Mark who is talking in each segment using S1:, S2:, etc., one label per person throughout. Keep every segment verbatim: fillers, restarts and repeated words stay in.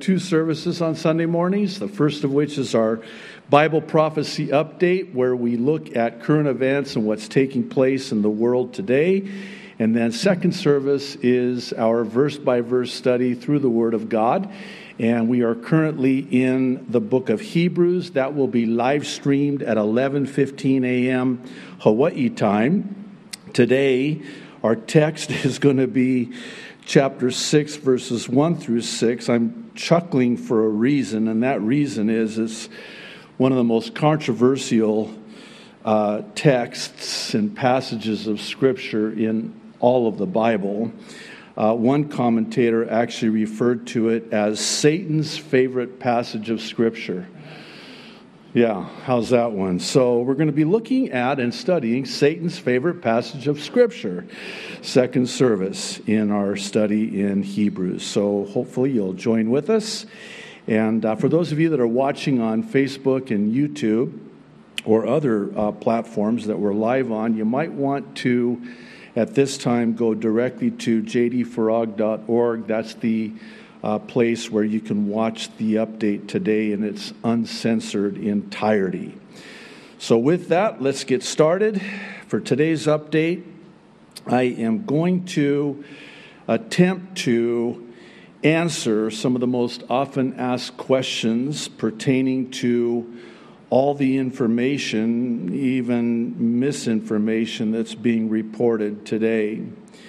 S1: two services on Sunday mornings, the first of which is our Bible Prophecy Update, where we look at current events and what's taking place in the world today. And then second service is our verse-by-verse study through the Word of God. And we are currently in the book of Hebrews. That will be live streamed at eleven fifteen a.m. Hawaii time. Today, our text is going to be chapter six, verses one through six. I'm chuckling for a reason, and that reason is it's one of the most controversial uh, texts and passages of Scripture in all of the Bible. Uh, one commentator actually referred to it as Satan's favorite passage of Scripture. Yeah, how's that one? So we're going to be looking at and studying Satan's favorite passage of Scripture, second service in our study in Hebrews. So hopefully you'll join with us. And uh, for those of you that are watching on Facebook and YouTube or other uh, platforms that we're live on, you might want to at this time go directly to j d farag dot org. That's the uh, place where you can watch the update today in its uncensored entirety. So with that, let's get started. For today's update, I am going to attempt to answer some of the most often asked questions pertaining to all the information, even misinformation that's being reported today.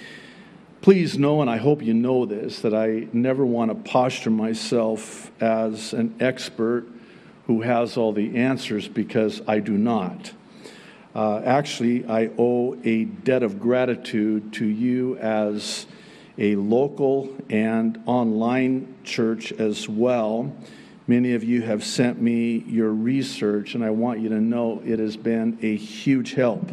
S1: Please know, and I hope you know this, that I never want to posture myself as an expert who has all the answers, because I do not. Uh, actually, I owe a debt of gratitude to you as a local and online church as well. Many of you have sent me your research, and I want you to know it has been a huge help.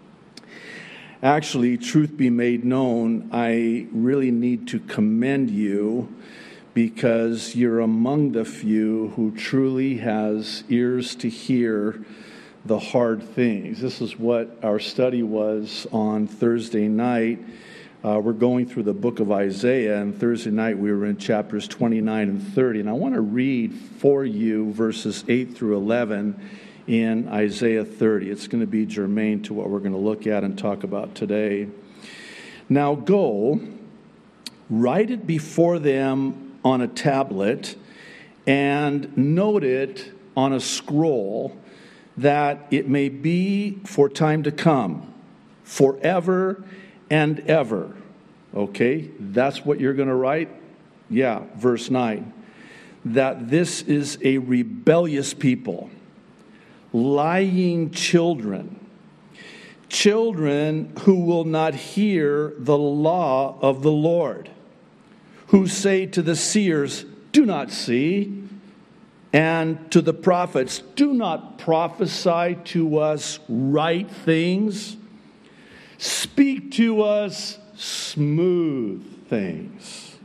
S1: Actually, truth be made known, I really need to commend you, because you're among the few who truly has ears to hear the hard things. This is what our study was on Thursday night. Uh, we're going through the book of Isaiah, and Thursday night we were in chapters twenty-nine and thirty. And I want to read for you verses eight through eleven in Isaiah thirty. It's going to be germane to what we're going to look at and talk about today. Now go, write it before them on a tablet, and note it on a scroll, that it may be for time to come, forever and ever. Okay, that's what you're going to write? Yeah, verse nine. That this is a rebellious people, lying children, children who will not hear the law of the Lord, who say to the seers, do not see, and to the prophets, do not prophesy to us right things. Speak to us smooth things.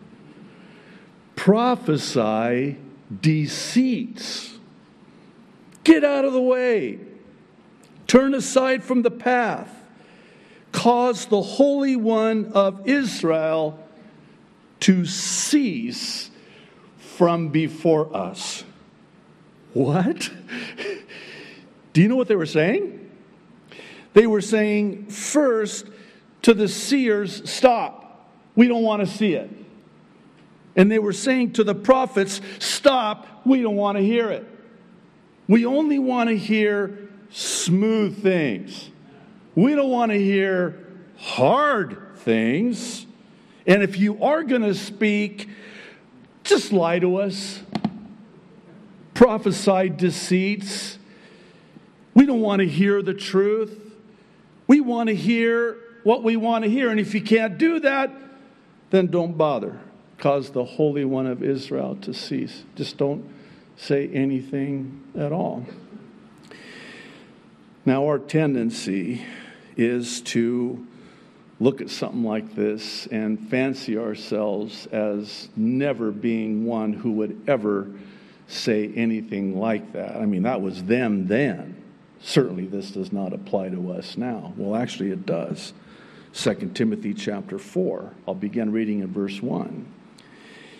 S1: Prophesy deceits. Get out of the way. Turn aside from the path. Cause the Holy One of Israel to cease from before us. What? Do you know what they were saying? They were saying, first, to the seers, stop. We don't want to see it. And they were saying to the prophets, stop. We don't want to hear it. We only want to hear smooth things. We don't want to hear hard things. And if you are going to speak, just lie to us. Prophesy deceits. We don't want to hear the truth. We want to hear what we want to hear. And if you can't do that, then don't bother. Cause the Holy One of Israel to cease. Just don't say anything at all. Now, our tendency is to look at something like this and fancy ourselves as never being one who would ever say anything like that. I mean, that was them then. Certainly this does not apply to us now. Well, actually it does. Second Timothy chapter four. I'll begin reading in verse one.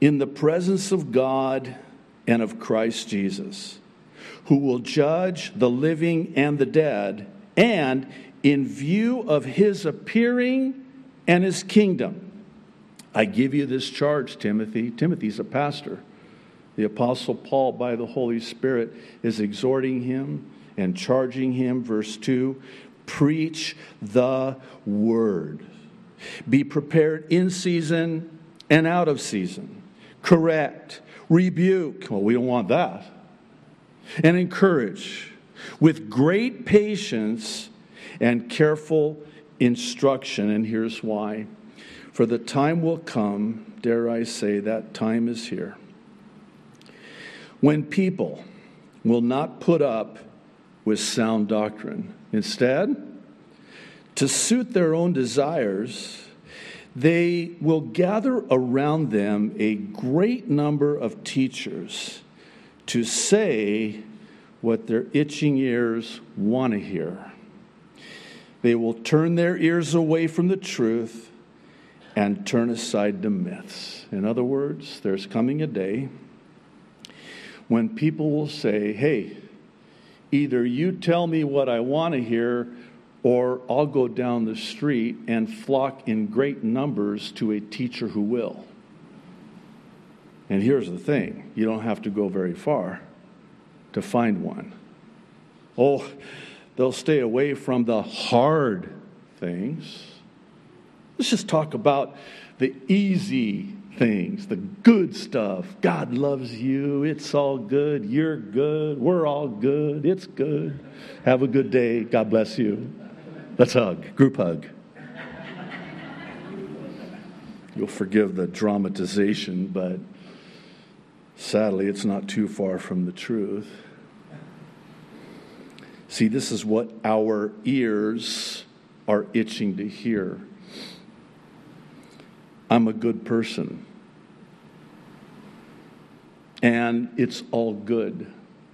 S1: in the presence of God and of Christ Jesus, who will judge the living and the dead, and in view of his appearing and his kingdom. I give you this charge, Timothy. Timothy's a pastor. The Apostle Paul, by the Holy Spirit, is exhorting him and charging him. Verse two, preach the word. Be prepared in season and out of season. Correct, rebuke. Well, we don't want that. And encourage with great patience and careful instruction. And here's why. For the time will come, dare I say, that time is here, when people will not put up with sound doctrine. Instead, to suit their own desires, they will gather around them a great number of teachers to say what their itching ears want to hear. They will turn their ears away from the truth and turn aside to myths. In other words, there's coming a day when people will say, hey, either you tell me what I want to hear, or I'll go down the street and flock in great numbers to a teacher who will. And here's the thing, you don't have to go very far to find one. Oh, they'll stay away from the hard things. Let's just talk about the easy things, the good stuff. God loves you. It's all good. You're good. We're all good. It's good. Have a good day. God bless you. Let's hug. Group hug. You'll forgive the dramatization, but sadly, it's not too far from the truth. See, this is what our ears are itching to hear. I'm a good person. And it's all good.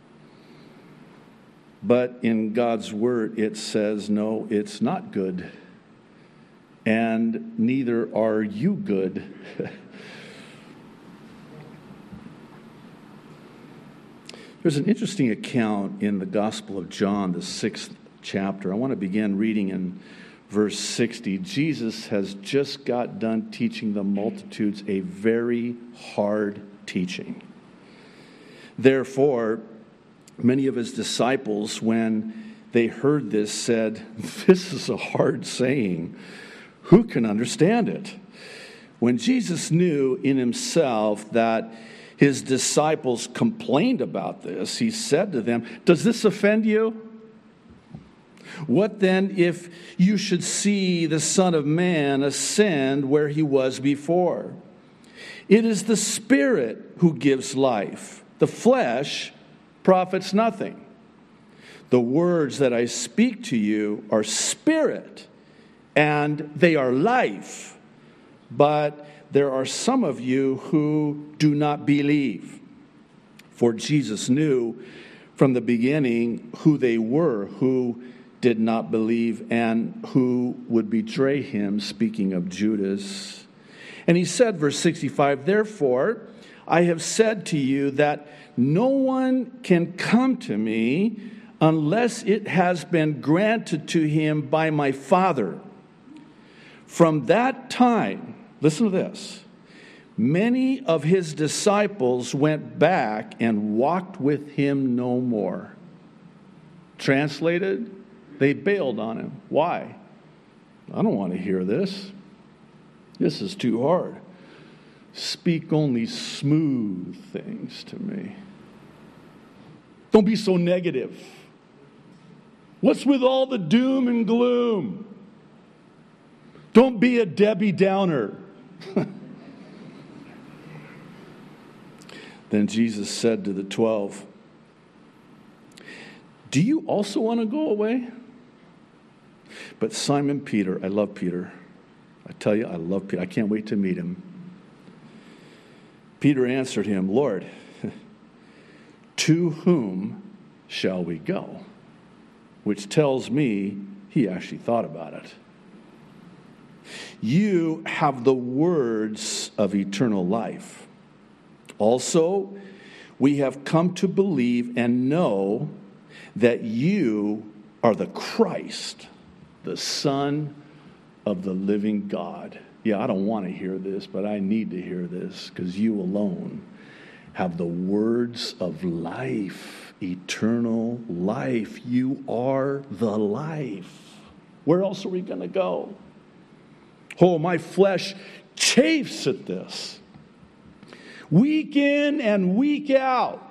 S1: But in God's word, it says, no, it's not good. And neither are you good. There's an interesting account in the Gospel of John, the sixth chapter. I want to begin reading in verse sixty. Jesus has just got done teaching the multitudes a very hard teaching. Therefore, many of his disciples, when they heard this, said, this is a hard saying. Who can understand it? When Jesus knew in himself that his disciples complained about this, he said to them, does this offend you? What then if you should see the Son of Man ascend where he was before? It is the Spirit who gives life. The flesh profits nothing. The words that I speak to you are spirit, and they are life. But there are some of you who do not believe. For Jesus knew from the beginning who they were who did not believe and who would betray him, speaking of Judas. And he said, verse sixty-five, therefore, I have said to you that no one can come to me unless it has been granted to him by my Father. From that time, listen to this, many of his disciples went back and walked with him no more. Translated, they bailed on him. Why? I don't want to hear this. This is too hard. Speak only smooth things to me. Don't be so negative. What's with all the doom and gloom? Don't be a Debbie Downer. Then Jesus said to the twelve, do you also want to go away? But Simon Peter, I love Peter. I tell you, I love Peter. I can't wait to meet him. Peter answered him, Lord, to whom shall we go? Which tells me he actually thought about it. You have the words of eternal life. Also, we have come to believe and know that you are the Christ, the Son of the living God. Yeah, I don't want to hear this, but I need to hear this because you alone have the words of life, eternal life. You are the life. Where else are we going to go? Oh, my flesh chafes at this. Week in and week out.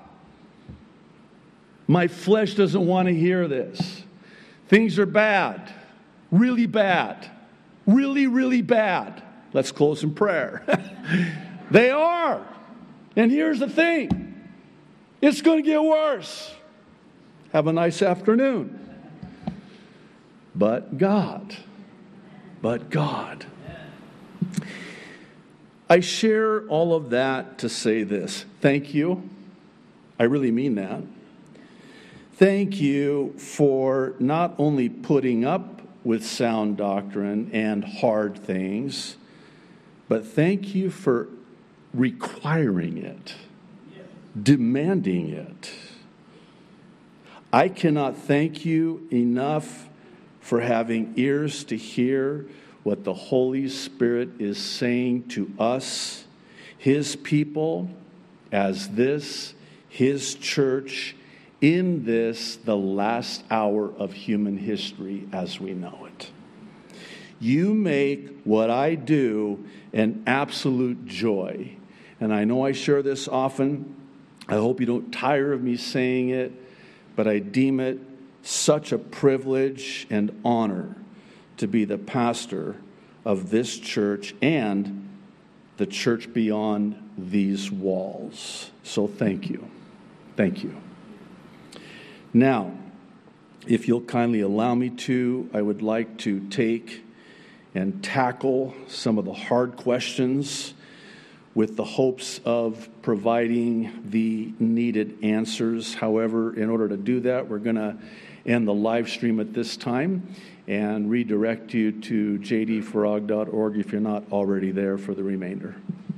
S1: My flesh doesn't want to hear this. Things are bad. Really bad. Really, really bad. Let's close in prayer. They are. And here's the thing. It's going to get worse. Have a nice afternoon. But God. But God. I share all of that to say this. Thank you. I really mean that. Thank you for not only putting up with sound doctrine and hard things, but thank you for requiring it, demanding it. I cannot thank you enough for having ears to hear what the Holy Spirit is saying to us, His people, as this, His church, in this, the last hour of human history as we know it. You make what I do an absolute joy. And I know I share this often. I hope you don't tire of me saying it, but I deem it such a privilege and honor to be the pastor of this church and the church beyond these walls. So thank you. Thank you. Now, if you'll kindly allow me to, I would like to take and tackle some of the hard questions with the hopes of providing the needed answers. However, in order to do that, we're going to end the live stream at this time and redirect you to j d farag dot org if you're not already there for the remainder.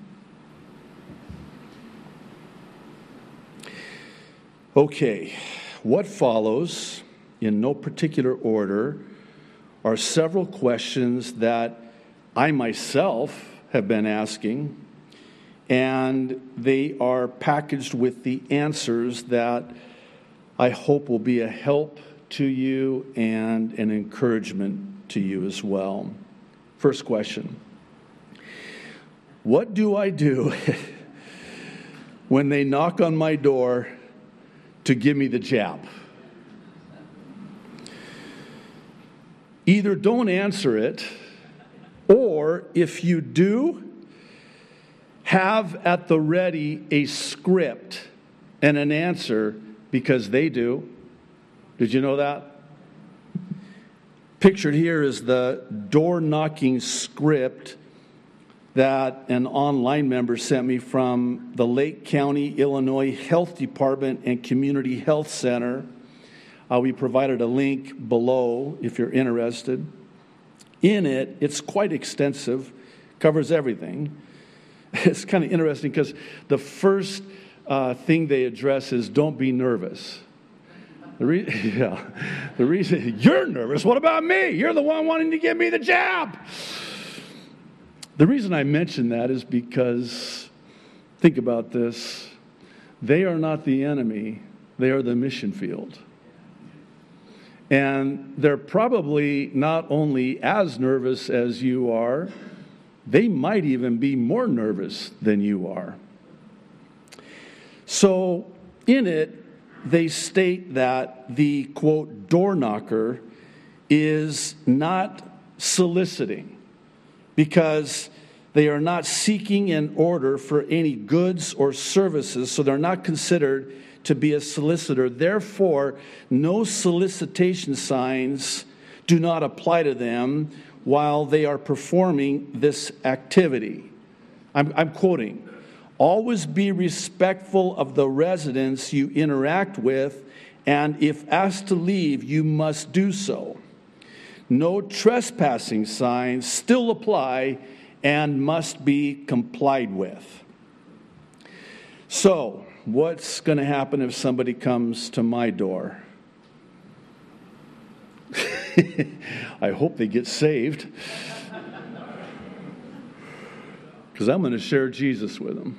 S1: Okay, what follows, in no particular order, are several questions that I myself have been asking, and they are packaged with the answers that I hope will be a help to you and an encouragement to you as well. First question. What do I do when they knock on my door to give me the jab? Either don't answer it, or if you do, have at the ready a script and an answer, because they do. Did you know that? Pictured here is the door-knocking script that an online member sent me from the Lake County, Illinois Health Department and Community Health Center. Uh, we provided a link below if you're interested. In it, it's quite extensive, covers everything. It's kind of interesting because the first uh, thing they address is don't be nervous. The re- yeah, the reason you're nervous. What about me? You're the one wanting to give me the jab. The reason I mention that is because, think about this, they are not the enemy, they are the mission field. And they're probably not only as nervous as you are, they might even be more nervous than you are. So, in it, they state that the, quote, door knocker is not soliciting, because they are not seeking an order for any goods or services, so they're not considered to be a solicitor. Therefore, no solicitation signs do not apply to them while they are performing this activity. I'm, I'm quoting, "Always be respectful of the residents you interact with, and if asked to leave, you must do so. No trespassing signs still apply and must be complied with." So, what's going to happen if somebody comes to my door? I hope they get saved, because I'm going to share Jesus with them.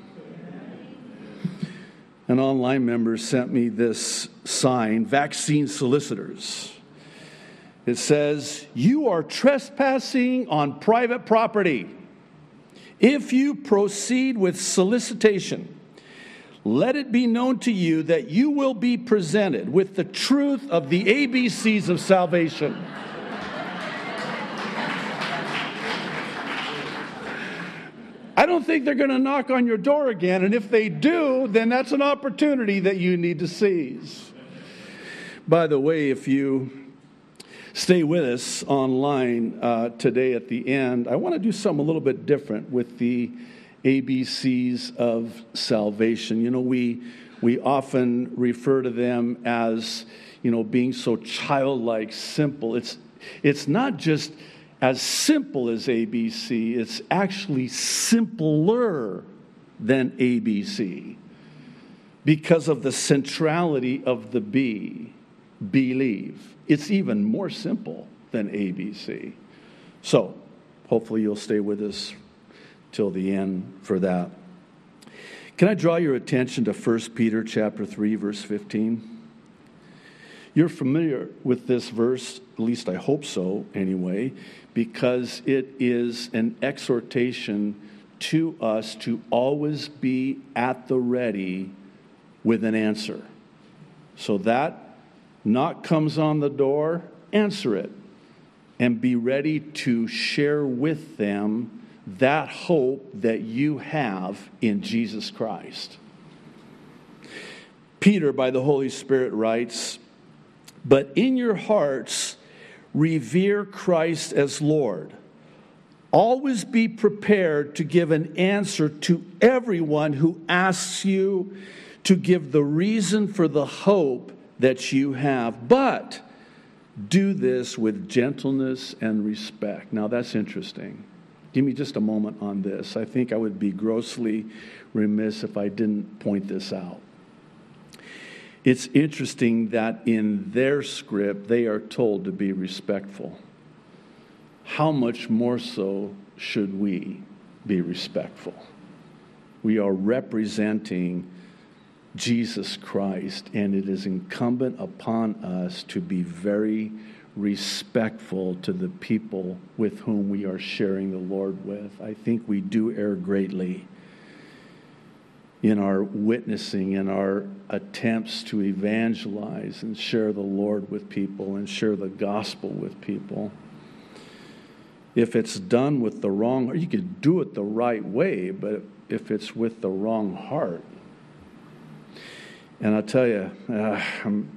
S1: An online member sent me this sign, Vaccine Solicitors. It says, "You are trespassing on private property. If you proceed with solicitation, let it be known to you that you will be presented with the truth of the A B Cs of salvation." I don't think they're going to knock on your door again, and if they do, then that's an opportunity that you need to seize. By the way, if you stay with us online uh, today at the end, I want to do something a little bit different with the A B Cs of salvation. You know, we we often refer to them as, you know, being so childlike, simple. It's it's not just as simple as A B C, it's actually simpler than A B C because of the centrality of the B, believe. It's even more simple than A B C. So, hopefully you'll stay with us till the end for that. Can I draw your attention to First Peter chapter three, verse fifteen? You're familiar with this verse, at least I hope so anyway, because it is an exhortation to us to always be at the ready with an answer. So that knock comes on the door, answer it, and be ready to share with them that hope that you have in Jesus Christ. Peter, by the Holy Spirit, writes, "But in your hearts, revere Christ as Lord. Always be prepared to give an answer to everyone who asks you to give the reason for the hope that you have. But do this with gentleness and respect." Now that's interesting. Give me just a moment on this. I think I would be grossly remiss if I didn't point this out. It's interesting that in their script, they are told to be respectful. How much more so should we be respectful? We are representing Jesus Christ, and it is incumbent upon us to be very respectful to the people with whom we are sharing the Lord with. I think we do err greatly in our witnessing, in our attempts to evangelize and share the Lord with people and share the gospel with people. If it's done with the wrong, you could do it the right way, but if it's with the wrong heart. And I'll tell you, uh, I'm,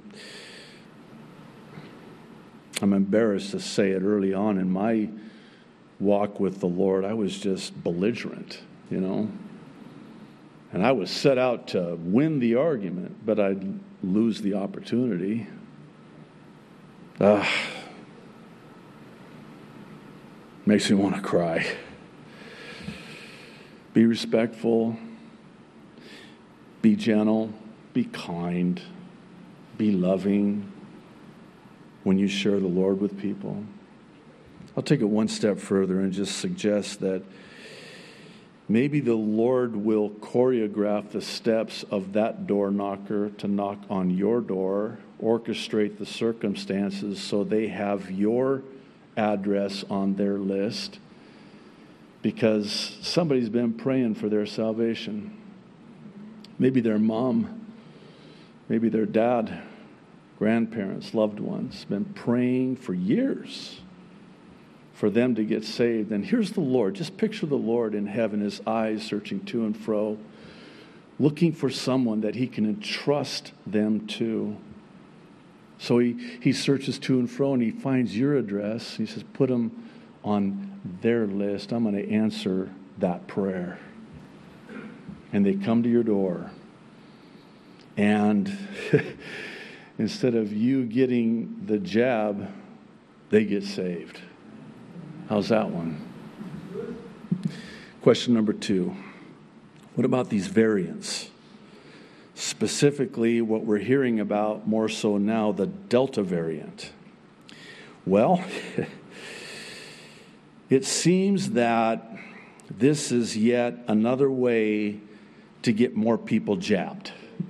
S1: I'm embarrassed to say it, early on in my walk with the Lord, I was just belligerent, you know. And I was set out to win the argument, but I'd lose the opportunity. Ah, makes me want to cry. Be respectful. Be gentle. Be kind. Be loving when you share the Lord with people. I'll take it one step further and just suggest that maybe the Lord will choreograph the steps of that door knocker to knock on your door, orchestrate the circumstances so they have your address on their list, because somebody's been praying for their salvation. Maybe their mom, maybe their dad, grandparents, loved ones, been praying for years for them to get saved. And here's the Lord. Just picture the Lord in heaven, his eyes searching to and fro, looking for someone that he can entrust them to. So he, he searches to and fro and he finds your address. He says, put them on their list. I'm going to answer that prayer. And they come to your door. And instead of you getting the jab, they get saved. How's that one? Question number two. What about these variants? specifically what we're hearing about more so now, the Delta variant. Well, it seems that this is yet another way to get more people jabbed.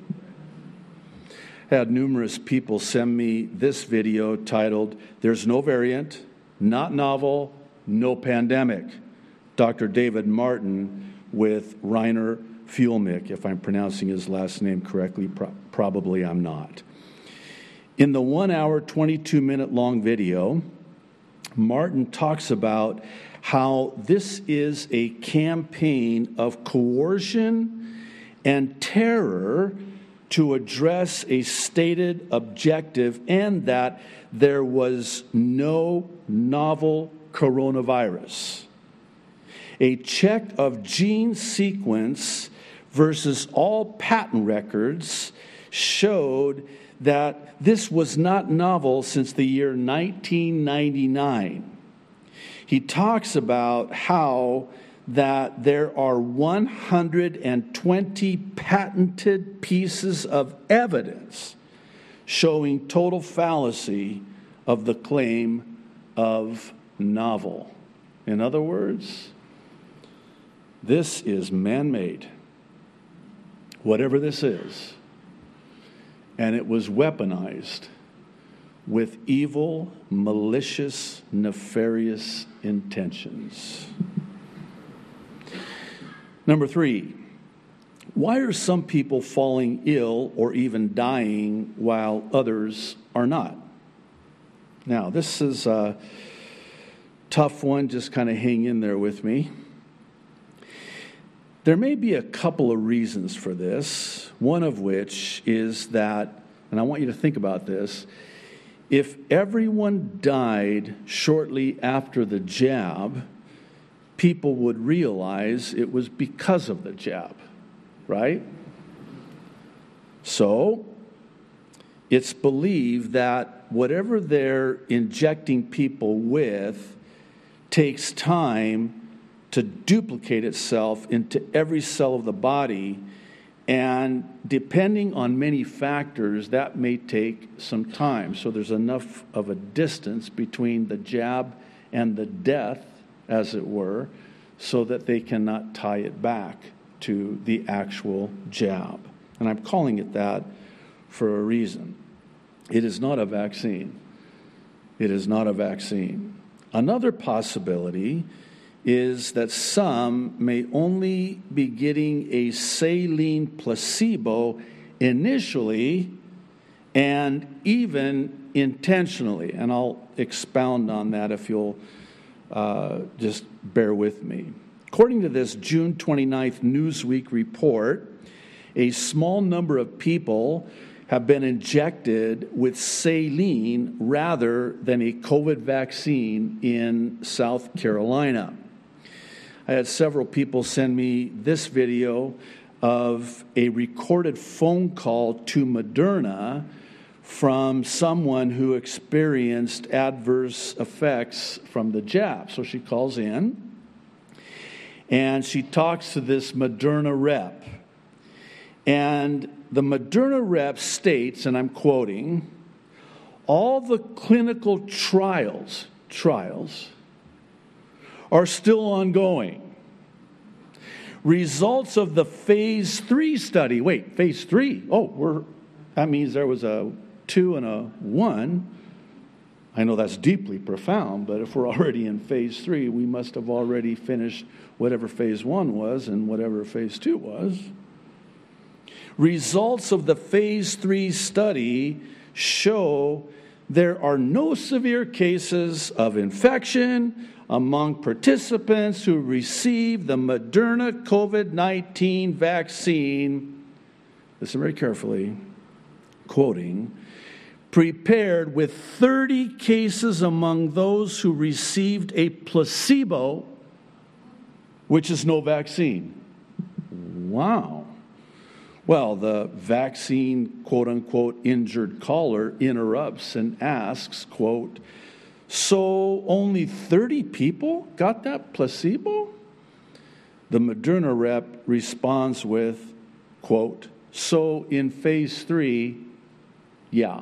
S1: I had numerous people send me this video titled, "There's No Variant, Not Novel, No Pandemic." Doctor David Martin with Reiner Fuellmich, if I'm pronouncing his last name correctly, pro- probably I'm not. In the one hour, twenty-two minute long video, Martin talks about how this is a campaign of coercion and terror to address a stated objective, and that there was no novel coronavirus. A check of gene sequence versus all patent records showed that this was not novel since the year nineteen ninety-nine. He talks about how that there are one hundred twenty patented pieces of evidence showing total fallacy of the claim of novel. In other words, this is man-made, whatever this is, and it was weaponized with evil, malicious, nefarious intentions. Number three, why are some people falling ill or even dying while others are not? Now, this is a tough one. Just kind of hang in there with me. There may be a couple of reasons for this, one of which is that, and I want you to think about this, if everyone died shortly after the jab, people would realize it was because of the jab, right? So, it's believed that whatever they're injecting people with takes time to duplicate itself into every cell of the body, and depending on many factors, that may take some time. So there's enough of a distance between the jab and the death, as it were, so that they cannot tie it back to the actual jab. And I'm calling it that for a reason. It is not a vaccine. It is not a vaccine. Another possibility is that some may only be getting a saline placebo initially and even intentionally. And I'll expound on that if you'll uh, just bear with me. According to this June twenty-ninth Newsweek report, a small number of people have been injected with saline rather than a COVID vaccine in South Carolina. I had several people send me this video of a recorded phone call to Moderna from someone who experienced adverse effects from the jab. So she calls in, and she talks to this Moderna rep. And the Moderna rep states, and I'm quoting, all the clinical trials, trials, are still ongoing. Results of the phase three study. Wait, phase three? Oh, we're that means there was a two and a one. I know that's deeply profound, but if we're already in phase three, we must have already finished whatever phase one was and whatever phase two was. Results of the phase three study show there are no severe cases of infection among participants who received the Moderna COVID nineteen vaccine. Listen very carefully, quoting, prepared with thirty cases among those who received a placebo, which is no vaccine. Wow. Well, the vaccine, quote-unquote, injured caller interrupts and asks, quote, so only thirty people got that placebo? The Moderna rep responds with, quote, So in phase three, yeah.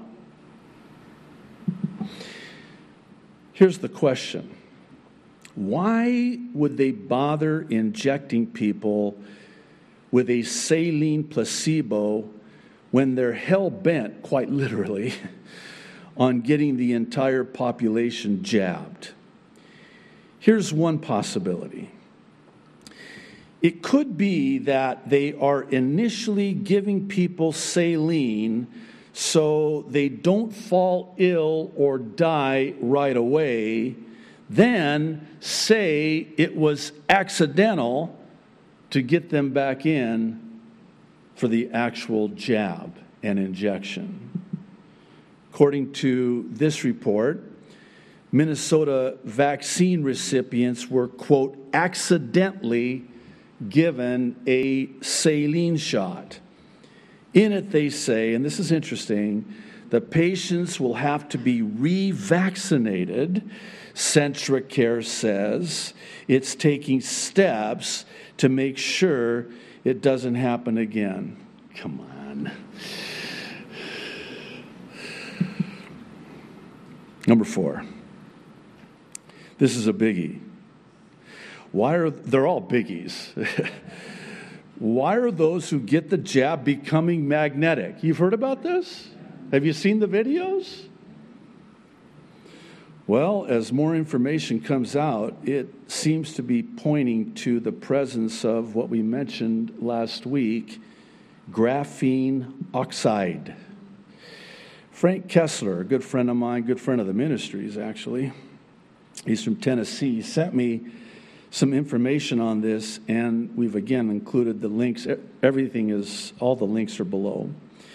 S1: Here's the question. Why would they bother injecting people with a saline placebo when they're hell-bent, quite literally, on getting the entire population jabbed? Here's one possibility. It could be that they are initially giving people saline so they don't fall ill or die right away, then say it was accidental to get them back in for the actual jab and injection. According to this report, Minnesota vaccine recipients were, quote, accidentally given a saline shot. In it, they say, and this is interesting, the patients will have to be revaccinated. CentraCare says it's taking steps to make sure it doesn't happen again. Come on. Number four. This is a biggie. Why are, they're all biggies. Why are those who get the jab becoming magnetic? You've heard about this? Have you seen the videos? Well, as more information comes out, it seems to be pointing to the presence of what we mentioned last week, graphene oxide. Frank Kessler, a good friend of mine, good friend of the ministries, actually, he's from Tennessee, sent me some information on this, and we've again included the links. Everything is, all the links are below.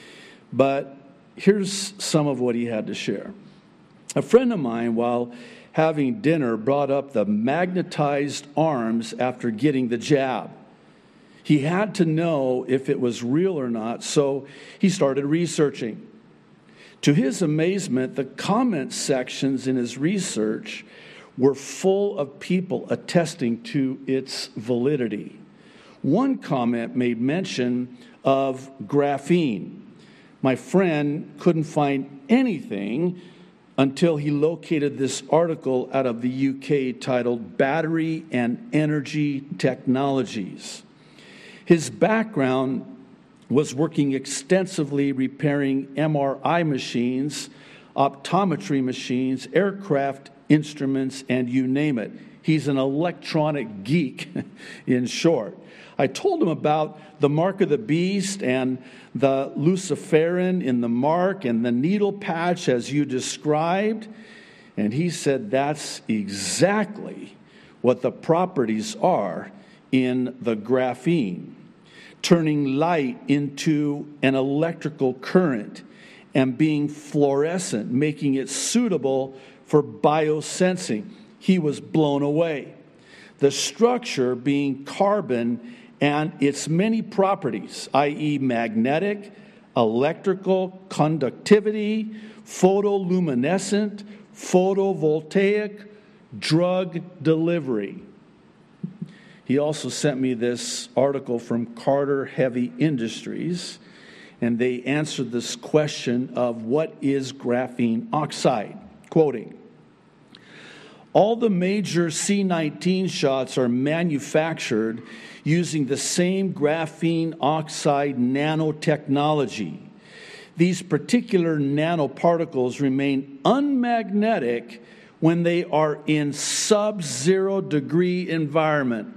S1: But here's some of what he had to share. A friend of mine, while having dinner, brought up the magnetized arms after getting the jab. He had to know if it was real or not, so he started researching. To his amazement, the comment sections in his research were full of people attesting to its validity. One comment made mention of graphene. My friend couldn't find anything until he located this article out of the U K titled Battery and Energy Technologies. His background was working extensively repairing M R I machines, optometry machines, aircraft instruments, and you name it. He's an electronic geek, in short. I told him about the mark of the beast and the luciferin in the mark and the needle patch as you described, and he said that's exactly what the properties are in the graphene, turning light into an electrical current and being fluorescent, making it suitable for biosensing. He was blown away. The structure being carbon and its many properties, that is magnetic, electrical, conductivity, photoluminescent, photovoltaic, drug delivery. He also sent me this article from Carter Heavy Industries, and they answered this question of what is graphene oxide. Quoting, all the major C nineteen shots are manufactured using the same graphene oxide nanotechnology. These particular nanoparticles remain unmagnetic when they are in sub-zero degree environment.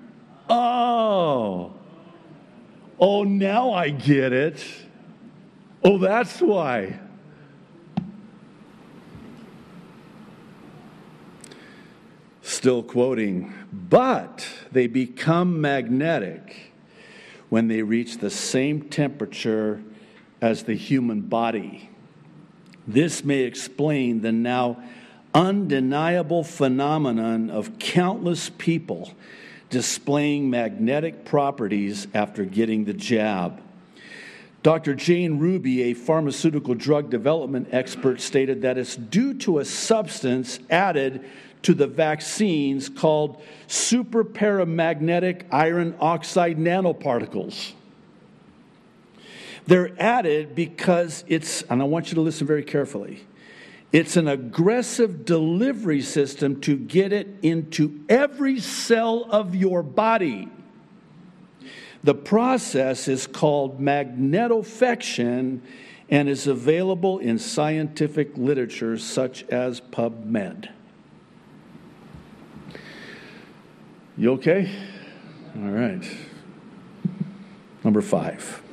S1: Oh, oh, now I get it. Oh, that's why. Still quoting, but they become magnetic when they reach the same temperature as the human body. This may explain the now undeniable phenomenon of countless people displaying magnetic properties after getting the jab. Doctor Jane Ruby, a pharmaceutical drug development expert, stated that it's due to a substance added to the vaccines called superparamagnetic iron oxide nanoparticles. They're added because it's, and I want you to listen very carefully, it's an aggressive delivery system to get it into every cell of your body. The process is called magnetofection and is available in scientific literature such as PubMed. You okay? All right. Number five.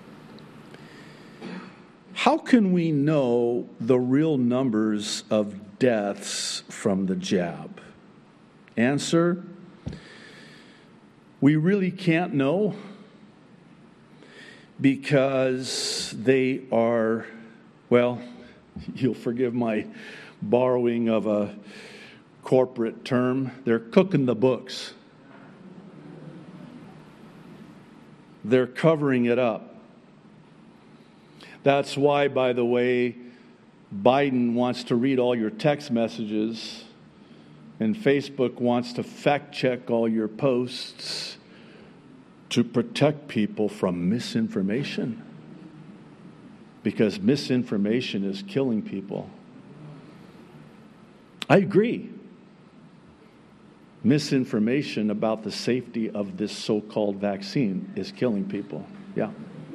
S1: How can we know the real numbers of deaths from the jab? Answer, we really can't know because they are, well, you'll forgive my borrowing of a corporate term, they're cooking the books. They're covering it up. That's why, by the way, Biden wants to read all your text messages and Facebook wants to fact check all your posts to protect people from misinformation. Because misinformation is killing people. I agree. Misinformation about the safety of this so-called vaccine is killing people. Yeah.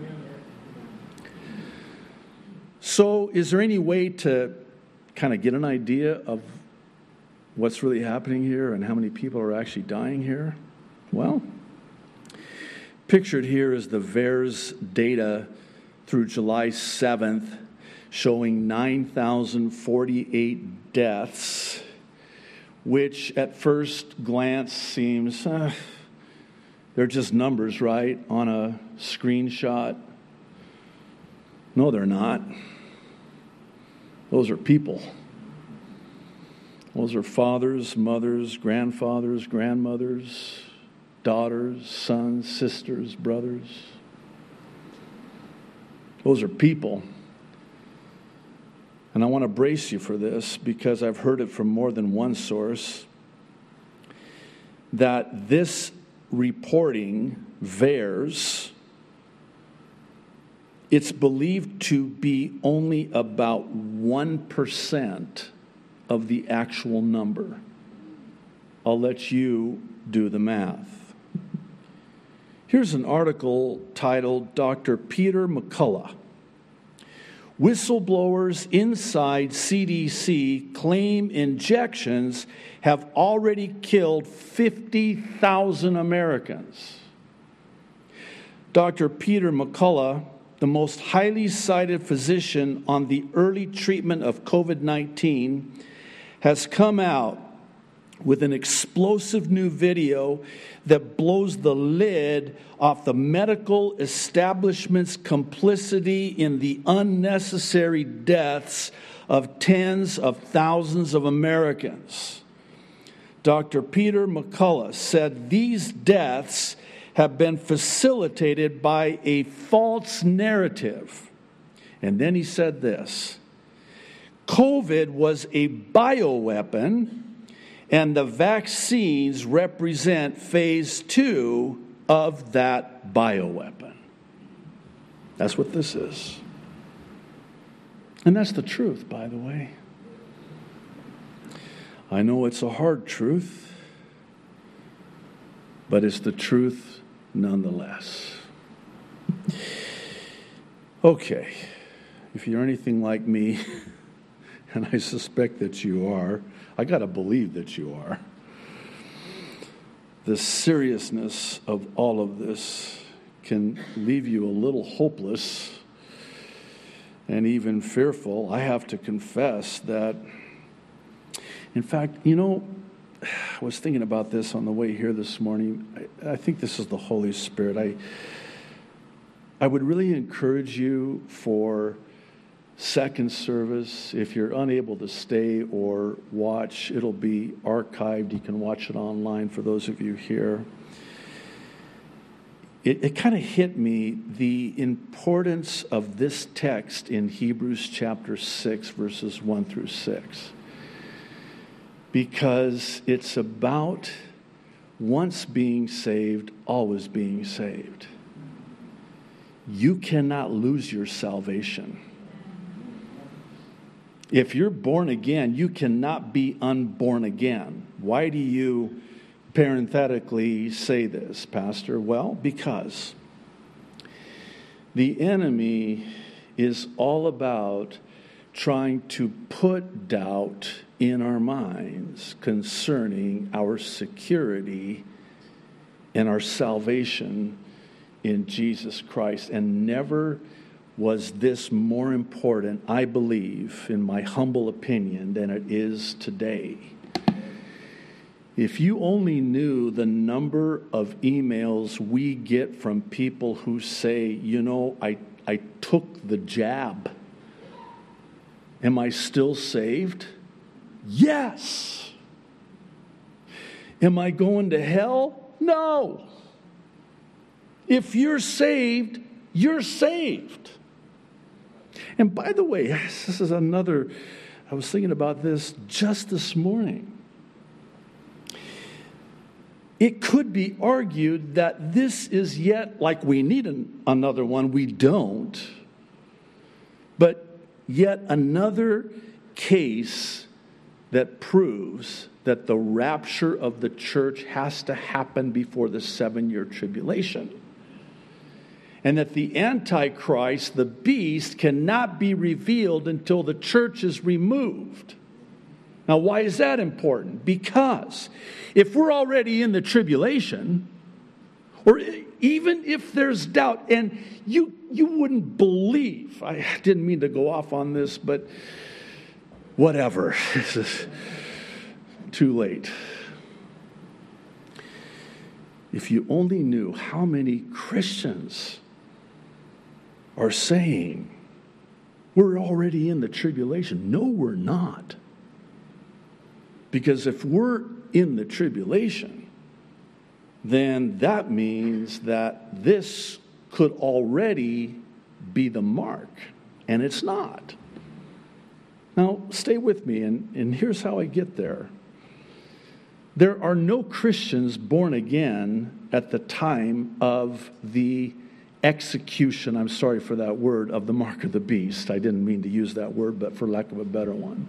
S1: So is there any way to kind of get an idea of what's really happening here and how many people are actually dying here? Well, pictured here is the V A E R S data through July seventh, showing nine thousand forty-eight deaths, which at first glance seems, uh, they're just numbers, right, on a screenshot. No, they're not. Those are people. Those are fathers, mothers, grandfathers, grandmothers, daughters, sons, sisters, brothers. Those are people. And I want to brace you for this because I've heard it from more than one source that this reporting, V A E R S, it's believed to be only about one percent of the actual number. I'll let you do the math. Here's an article titled Doctor Peter McCullough. Whistleblowers inside C D C claim injections have already killed fifty thousand Americans. Doctor Peter McCullough, the most highly cited physician on the early treatment of COVID nineteen, has come out with an explosive new video that blows the lid off the medical establishment's complicity in the unnecessary deaths of tens of thousands of Americans. Doctor Peter McCullough said these deaths have been facilitated by a false narrative. And then he said this: COVID was a bioweapon, and the vaccines represent phase two of that bioweapon. That's what this is. And that's the truth, by the way. I know it's a hard truth, but it's the truth nonetheless. Okay, if you're anything like me, and I suspect that you are, I got to believe that you are, the seriousness of all of this can leave you a little hopeless and even fearful. I have to confess that, in fact, you know, I was thinking about this on the way here this morning. I, I think this is the Holy Spirit. I, I would really encourage you for second service, if you're unable to stay or watch, it'll be archived. You can watch it online for those of you here. It, it kind of hit me the importance of this text in Hebrews chapter six, verses one through six. Because it's about once being saved, always being saved. you cannot lose your salvation. If you're born again, you cannot be unborn again. Why do you parenthetically say this, Pastor? Well, because the enemy is all about trying to put doubt in our minds concerning our security and our salvation in Jesus Christ. And never was this more important, I believe, in my humble opinion, than it is today. If you only knew the number of emails we get from people who say, you know, I, I took the jab. Am I still saved? Yes. Am I going to hell? No. If you're saved, you're saved. And by the way, this is another, I was thinking about this just this morning. It could be argued that this is yet, like we need an, another one, we don't, but yet another case that proves that the rapture of the church has to happen before the seven-year tribulation. And that the Antichrist, the beast, cannot be revealed until the church is removed. Now, why is that important? Because if we're already in the tribulation, or even if there's doubt, and you you wouldn't believe, I didn't mean to go off on this, but whatever, this is too late. If you only knew how many Christians are saying, we're already in the tribulation. No, we're not. Because if we're in the tribulation, then that means that this could already be the mark, and it's not. Now, stay with me, and, and here's how I get there. There are no Christians born again at the time of the execution, I'm sorry for that word, of the mark of the beast. I didn't mean to use that word, but for lack of a better one.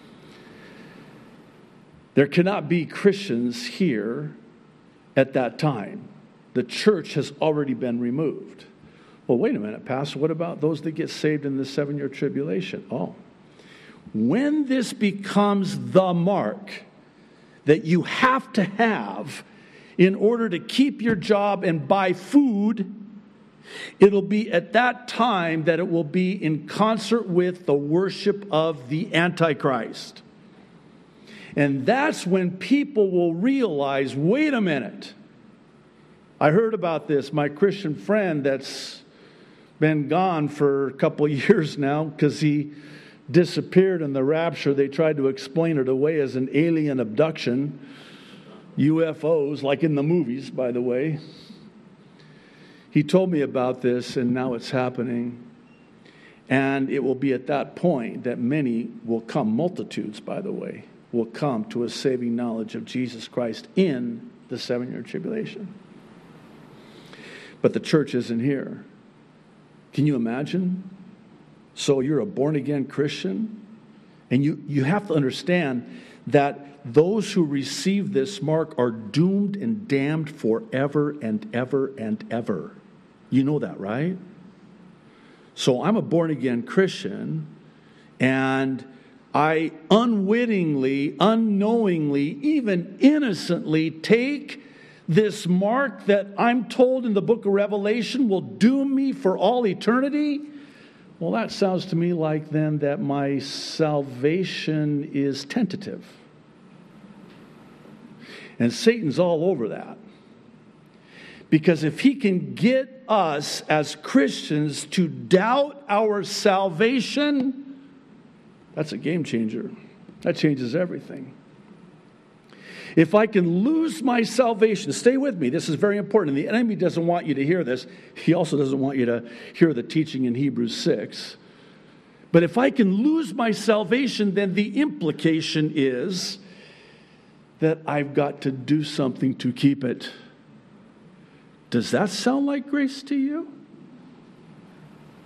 S1: There cannot be Christians here at that time. The church has already been removed. Well, wait a minute, Pastor, what about those that get saved in the seven-year tribulation? Oh, when this becomes the mark that you have to have in order to keep your job and buy food, it'll be at that time that it will be in concert with the worship of the Antichrist. And that's when people will realize, wait a minute. I heard about this. My Christian friend that's been gone for a couple of years now because he disappeared in the rapture. They tried to explain it away as an alien abduction. U F Os, like in the movies, by the way. He told me about this, and now it's happening. And it will be at that point that many will come, multitudes, by the way, will come to a saving knowledge of Jesus Christ in the seven-year tribulation. But the church isn't here. Can you imagine? So you're a born-again Christian, and you, you have to understand that those who receive this mark are doomed and damned forever and ever and ever. You know that, right? So I'm a born-again Christian, and I unwittingly, unknowingly, even innocently take this mark that I'm told in the book of Revelation will doom me for all eternity. Well, that sounds to me like then that my salvation is tentative. And Satan's all over that. Because if he can get us as Christians to doubt our salvation, that's a game changer. That changes everything. If I can lose my salvation, stay with me, this is very important. And the enemy doesn't want you to hear this. He also doesn't want you to hear the teaching in Hebrews six. But if I can lose my salvation, then the implication is that I've got to do something to keep it. Does that sound like grace to you?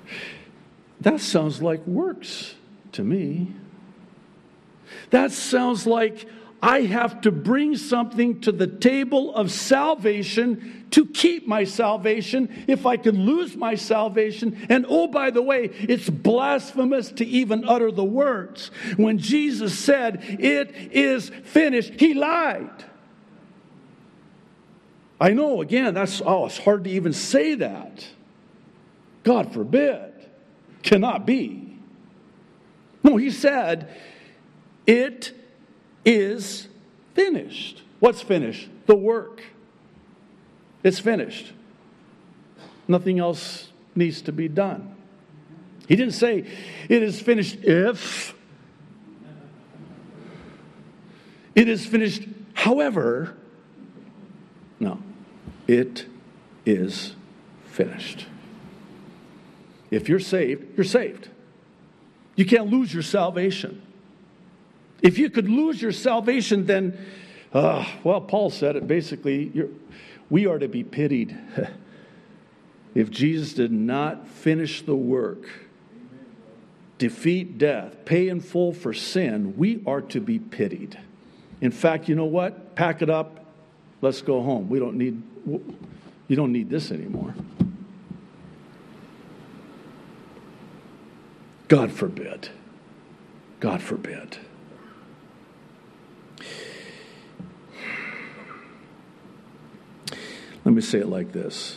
S1: That sounds like works to me. That sounds like I have to bring something to the table of salvation to keep my salvation if I could lose my salvation. And oh, by the way, it's blasphemous to even utter the words. When Jesus said, "It is finished," he lied. I know, again, that's, oh, it's hard to even say that. God forbid. Cannot be. No, he said, "It is finished." What's finished? The work. It's finished. Nothing else needs to be done. He didn't say, "It is finished if." "It is finished however." No. It is finished. If you're saved, you're saved. You can't lose your salvation. If you could lose your salvation, then, uh, well, Paul said it basically, you're, we are to be pitied. If Jesus did not finish the work, defeat death, pay in full for sin, we are to be pitied. In fact, you know what? Pack it up. Let's go home. We don't need, you don't need this anymore. God forbid. God forbid. Let me say it like this.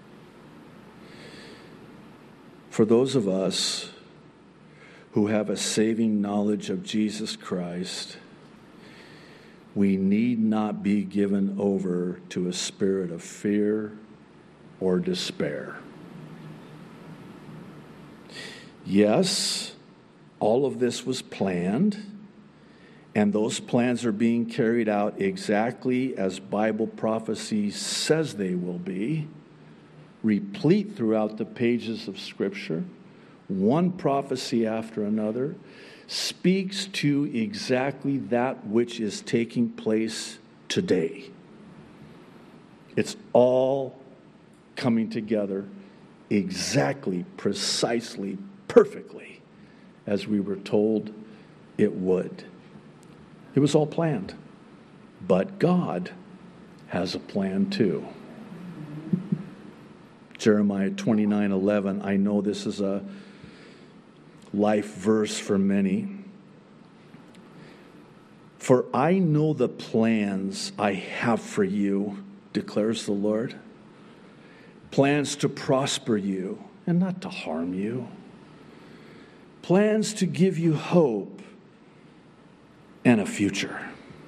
S1: For those of us who have a saving knowledge of Jesus Christ, we need not be given over to a spirit of fear or despair. Yes, all of this was planned, and those plans are being carried out exactly as Bible prophecy says they will be, replete throughout the pages of Scripture. One prophecy after another speaks to exactly that which is taking place today. It's all coming together exactly, precisely, perfectly as we were told it would. It was all planned. But God has a plan too. Jeremiah twenty-nine eleven, I know this is a life verse for many. For I know the plans I have for you, declares the Lord. Plans to prosper you and not to harm you. Plans to give you hope and a future.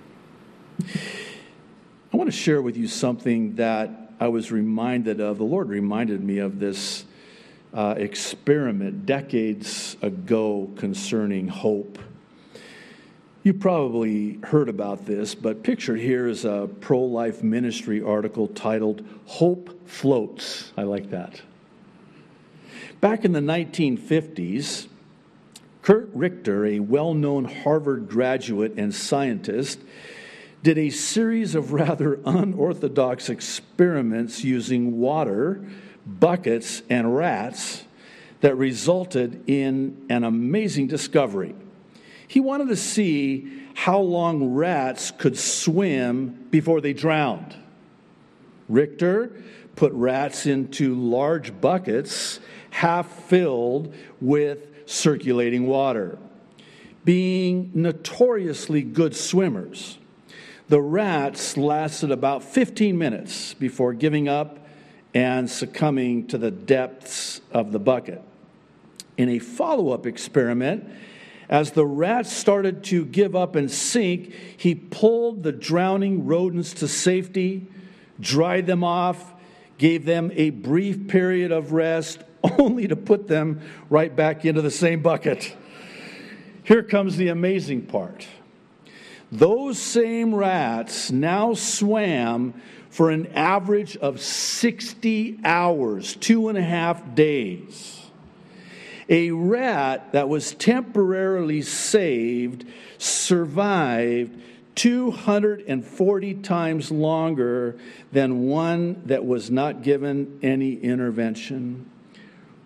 S1: I want to share with you something that I was reminded of. The Lord reminded me of this uh, experiment decades ago concerning hope. You probably heard about this, but pictured here is a pro-life ministry article titled "Hope Floats." I like that. Back in the nineteen fifties, Kurt Richter, a well-known Harvard graduate and scientist, did a series of rather unorthodox experiments using water, buckets, and rats that resulted in an amazing discovery. He wanted to see how long rats could swim before they drowned. Richter put rats into large buckets, half filled with circulating water. Being notoriously good swimmers, the rats lasted about fifteen minutes before giving up and succumbing to the depths of the bucket. In a follow-up experiment, as the rats started to give up and sink, he pulled the drowning rodents to safety, dried them off, gave them a brief period of rest, only to put them right back into the same bucket. Here comes the amazing part. Those same rats now swam for an average of sixty hours, two and a half days. A rat that was temporarily saved survived two hundred forty times longer than one that was not given any intervention.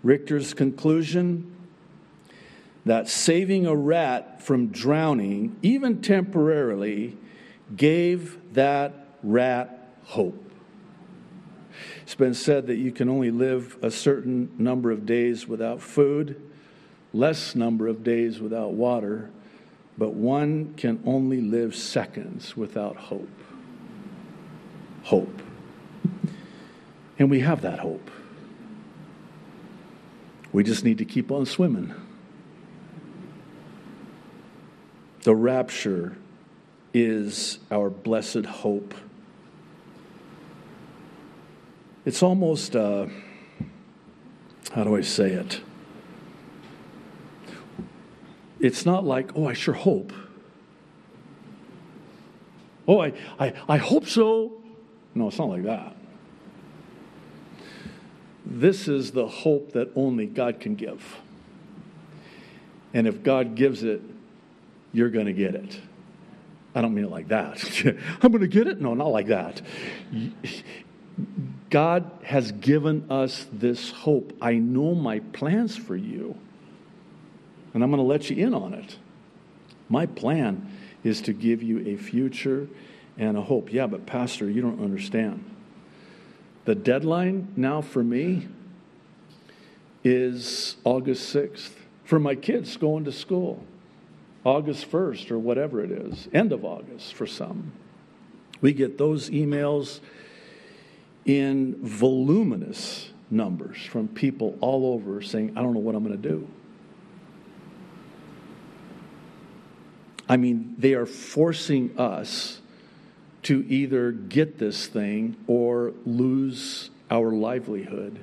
S1: Richter's conclusion that saving a rat from drowning, even temporarily, gave that rat hope. It's been said that you can only live a certain number of days without food, less number of days without water, but one can only live seconds without hope. Hope. And we have that hope. We just need to keep on swimming. The rapture is our blessed hope. It's almost, uh, how do I say it? It's not like, oh, I sure hope. Oh, I, I, I hope so. No, it's not like that. This is the hope that only God can give. And if God gives it, you're going to get it. I don't mean it like that. I'm going to get it? No, not like that. God has given us this hope. I know my plans for you, and I'm going to let you in on it. My plan is to give you a future and a hope. Yeah, but Pastor, you don't understand. The deadline now for me is August sixth. For my kids going to school. August first or whatever it is. End of August for some. We get those emails in voluminous numbers from people all over saying, I don't know what I'm going to do. I mean, they are forcing us to either get this thing or lose our livelihood.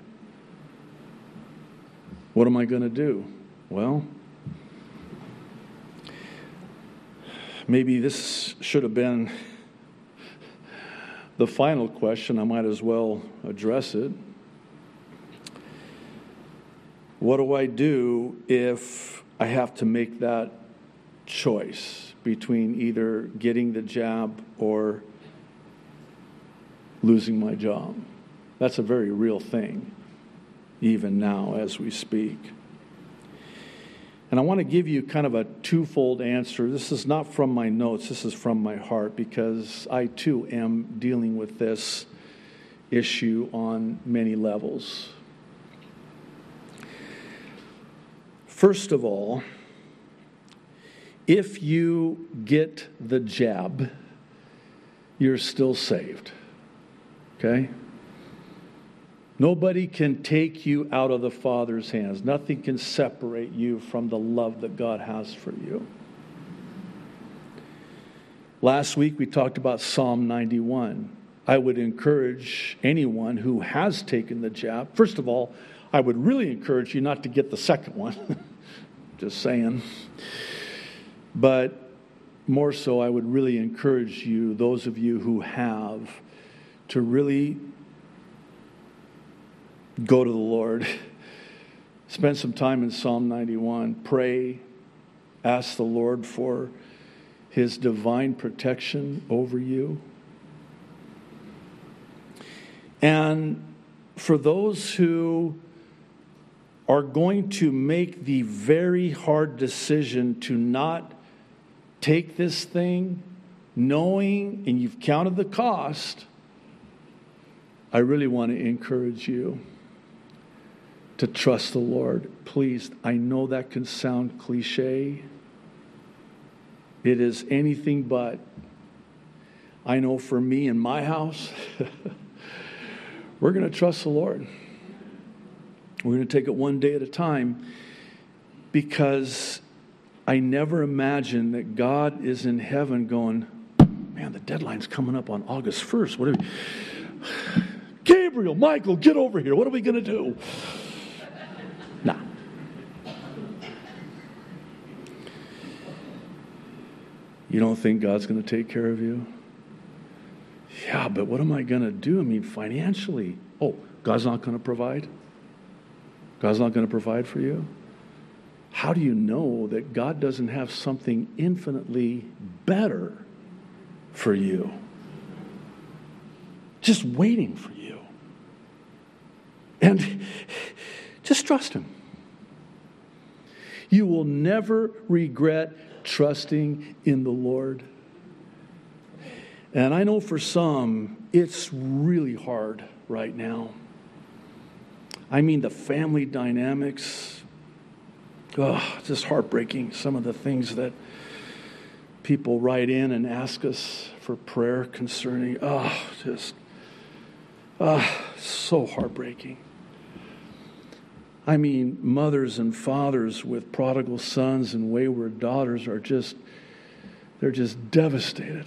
S1: What am I going to do? Well, maybe this should have been the final question. I might as well address it. What do I do if I have to make that choice between either getting the jab or losing my job? That's a very real thing, even now as we speak. And I want to give you kind of a twofold answer. This is not from my notes. This is from my heart, because I too am dealing with this issue on many levels. First of all, if you get the jab, you're still saved. Okay? Nobody can take you out of the Father's hands. Nothing can separate you from the love that God has for you. Last week we talked about Psalm ninety-one. I would encourage anyone who has taken the jab. First of all, I would really encourage you not to get the second one. Just saying. But more so, I would really encourage you, those of you who have, to really go to the Lord. Spend some time in Psalm ninety-one. Pray. Ask the Lord for His divine protection over you. And for those who are going to make the very hard decision to not take this thing, knowing, and you've counted the cost, I really want to encourage you to trust the Lord. Please, I know that can sound cliche. It is anything but. I know for me in my house, we're going to trust the Lord. We're going to take it one day at a time, because I never imagined that God is in heaven going, man, the deadline's coming up on August first. What are we... Gabriel, Michael, get over here. What are we going to do? Nah. You don't think God's going to take care of you? Yeah, but what am I going to do? I mean, financially. Oh, God's not going to provide? God's not going to provide for you? How do you know that God doesn't have something infinitely better for you? Just waiting for you. And just Just trust Him. You will never regret trusting in the Lord. And I know for some, it's really hard right now. I mean, the family dynamics, oh, it's just heartbreaking. Some of the things that people write in and ask us for prayer concerning, oh, just, oh, so heartbreaking. I mean, mothers and fathers with prodigal sons and wayward daughters are just, they're just devastated.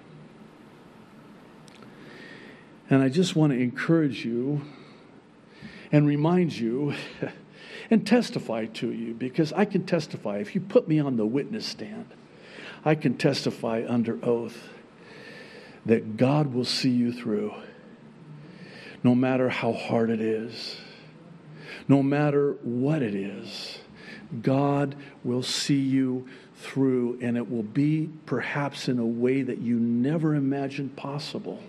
S1: And I just want to encourage you and remind you and testify to you, because I can testify. If you put me on the witness stand, I can testify under oath that God will see you through, no matter how hard it is, no matter what it is. God will see you through, and it will be perhaps in a way that you never imagined possible.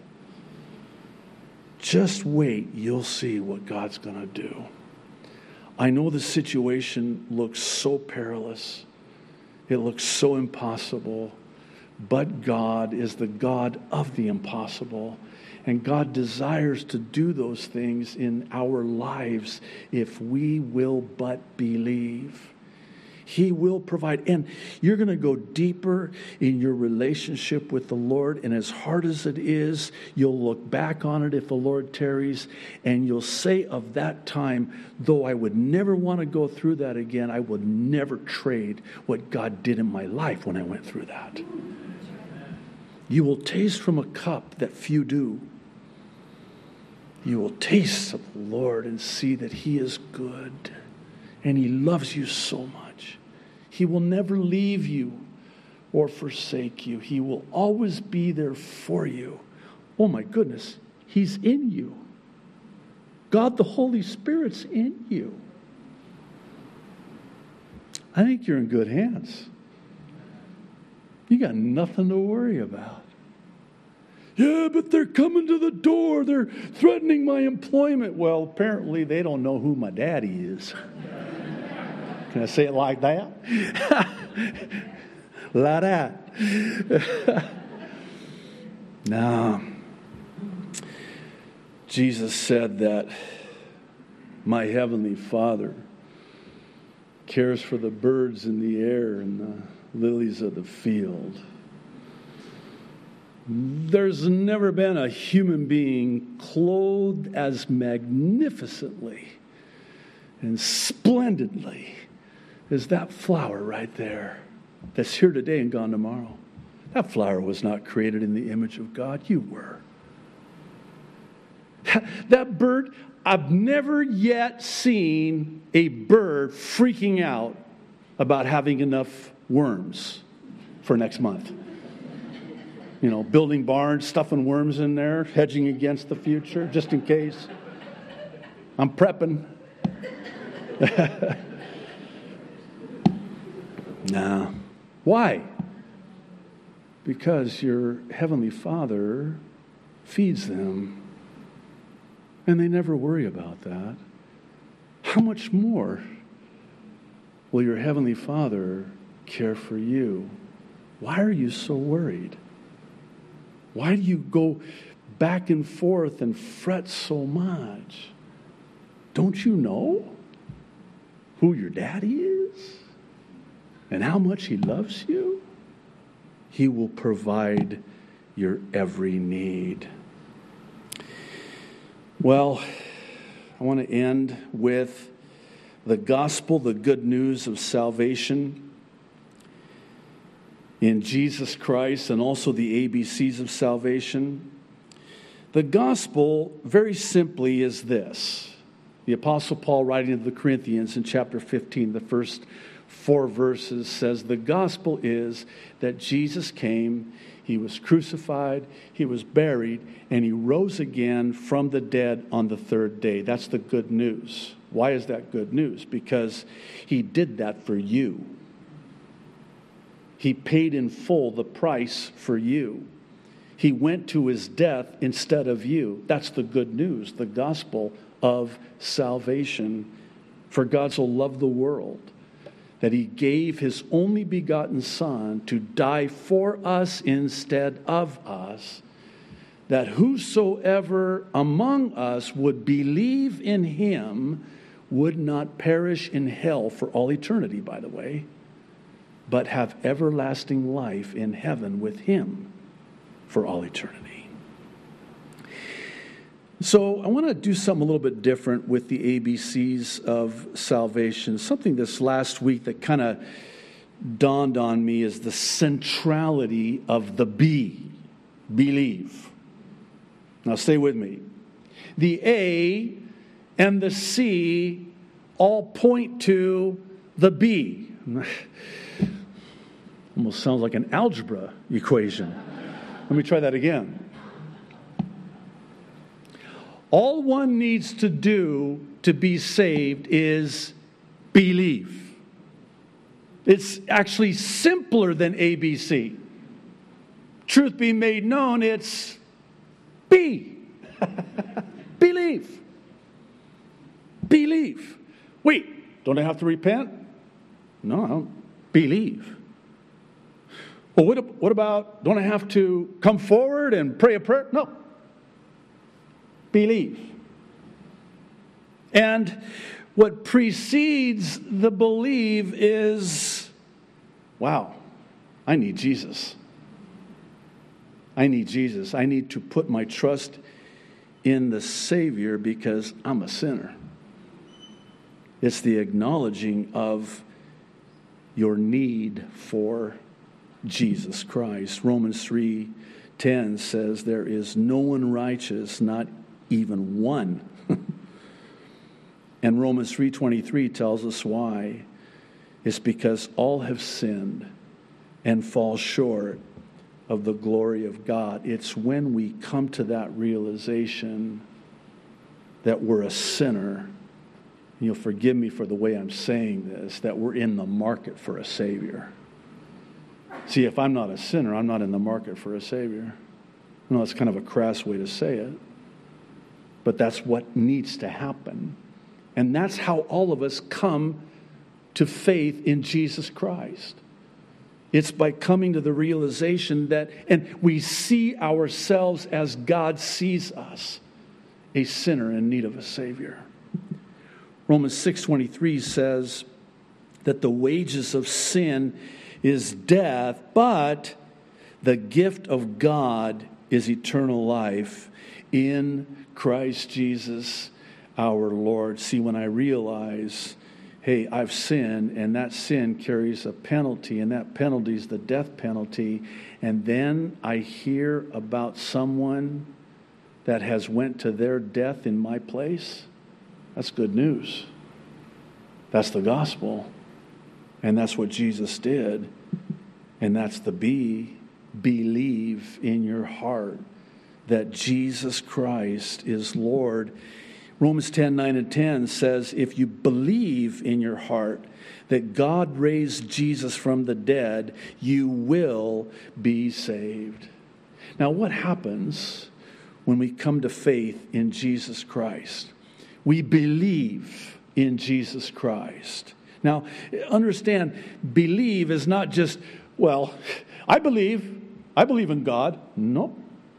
S1: Just wait, you'll see what God's going to do. I know the situation looks so perilous. It looks so impossible. But God is the God of the impossible. And God desires to do those things in our lives if we will but believe. He will provide. And you're going to go deeper in your relationship with the Lord. And as hard as it is, you'll look back on it if the Lord tarries. And you'll say of that time, though I would never want to go through that again, I would never trade what God did in my life when I went through that. You will taste from a cup that few do. You will taste of the Lord and see that He is good. And He loves you so much. He will never leave you or forsake you. He will always be there for you. Oh my goodness, He's in you. God the Holy Spirit's in you. I think you're in good hands. You got nothing to worry about. Yeah, but they're coming to the door. They're threatening my employment. Well, apparently they don't know who my daddy is. Can I say it like that? Like that. No. Jesus said that my heavenly Father cares for the birds in the air and the lilies of the field. There's never been a human being clothed as magnificently and splendidly as that flower right there that's here today and gone tomorrow. That flower was not created in the image of God. You were. That bird, I've never yet seen a bird freaking out about having enough worms for next month. You know, building barns, stuffing worms in there, hedging against the future, just in case. I'm prepping. No. Why? Because your Heavenly Father feeds them, and they never worry about that. How much more will your Heavenly Father care for you? Why are you so worried? Why do you go back and forth and fret so much? Don't you know who your daddy is and how much he loves you? He will provide your every need. Well, I want to end with the gospel, the good news of salvation in Jesus Christ, and also the A B Cs of salvation. The gospel, very simply, is this. The Apostle Paul, writing to the Corinthians in chapter fifteen, the first four verses, says, the gospel is that Jesus came, He was crucified, He was buried, and He rose again from the dead on the third day. That's the good news. Why is that good news? Because He did that for you. He paid in full the price for you. He went to His death instead of you. That's the good news, the gospel of salvation For God so loved the world that he gave his only begotten Son to die for us instead of us, that whosoever among us would believe in him would not perish in hell for all eternity, by the way, but have everlasting life in heaven with him for all eternity. So I want to do something a little bit different with the A B Cs of salvation. Something this last week that kind of dawned on me is the centrality of the B, believe. Now stay with me. The A and the C all point to the B. Almost sounds like an algebra equation. Let me try that again. All one needs to do to be saved is believe. It's actually simpler than A B C. Truth be made known, it's B. Believe. Believe. Wait, don't I have to repent? No, I don't. Believe. Well, what, what about, don't I have to come forward and pray a prayer? No. Believe. And what precedes the believe is, wow, I need Jesus. I need Jesus. I need to put my trust in the Savior because I'm a sinner. It's the acknowledging of your need for Jesus Christ. Romans three ten says there is no one righteous, not even one. And Romans three twenty-three tells us why. It's because all have sinned and fall short of the glory of God. It's when we come to that realization that we're a sinner, and you'll forgive me for the way I'm saying this, that we're in the market for a Savior. See, if I'm not a sinner, I'm not in the market for a Savior. I know it's kind of a crass way to say it, but that's what needs to happen. And that's how all of us come to faith in Jesus Christ. It's by coming to the realization that, and we see ourselves as God sees us, a sinner in need of a Savior. Romans six twenty-three says that the wages of sin is death, but the gift of God is eternal life in Christ Jesus our Lord. See, when I realize, hey, I've sinned, and that sin carries a penalty, and that penalty is the death penalty, and then I hear about someone that has went to their death in my place, that's good news. That's the gospel. And that's what Jesus did. And that's the B. Believe in your heart that Jesus Christ is Lord. Romans ten, nine and ten says, if you believe in your heart that God raised Jesus from the dead, you will be saved. Now, what happens when we come to faith in Jesus Christ? We believe in Jesus Christ. Now, understand, believe is not just, well, I believe, I believe in God. Nope.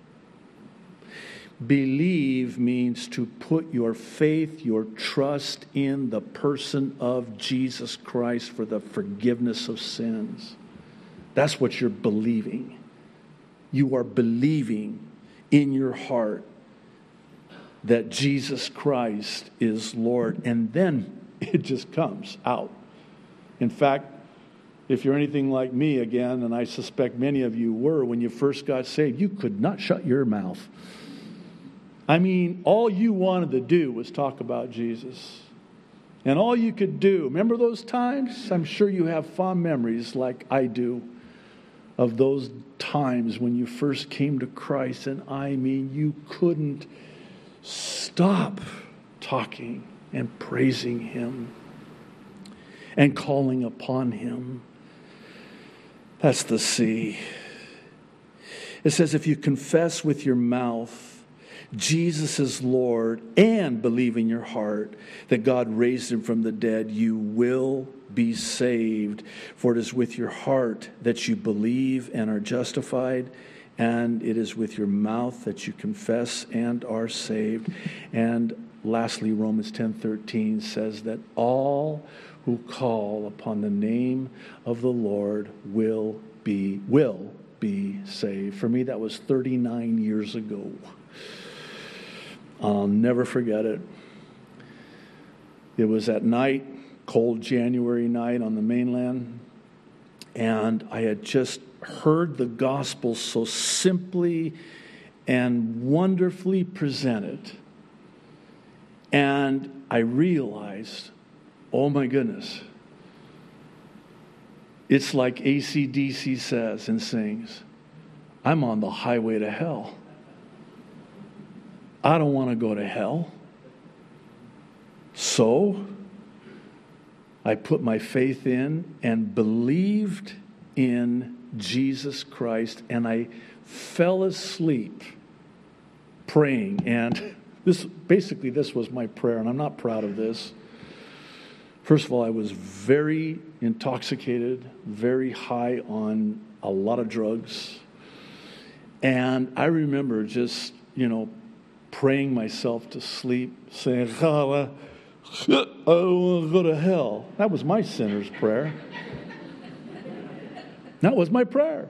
S1: Believe means to put your faith, your trust in the person of Jesus Christ for the forgiveness of sins. That's what you're believing. You are believing in your heart that Jesus Christ is Lord. And then it just comes out. In fact, if you're anything like me again, and I suspect many of you were when you first got saved, you could not shut your mouth. I mean, all you wanted to do was talk about Jesus. And all you could do, remember those times? I'm sure you have fond memories like I do of those times when you first came to Christ. And I mean, you couldn't stop talking and praising Him and calling upon Him. That's the C. It says, if you confess with your mouth Jesus is Lord and believe in your heart that God raised him from the dead, you will be saved. For it is with your heart that you believe and are justified, and it is with your mouth that you confess and are saved. And lastly, Romans ten thirteen says that all who call upon the name of the Lord will be will be saved. For me, that was thirty-nine years ago. I'll never forget it. It was at night, cold January night on the mainland, and I had just heard the gospel so simply and wonderfully presented. And I realized, oh my goodness, it's like A C D C says and sings, I'm on the highway to hell. I don't want to go to hell. So I put my faith in and believed in Jesus Christ, and I fell asleep praying. And this basically this was my prayer, and I'm not proud of this. First of all, I was very intoxicated, very high on a lot of drugs. And I remember just, you know, praying myself to sleep, saying, oh, I don't want to go to hell. That was my sinner's prayer. That was my prayer.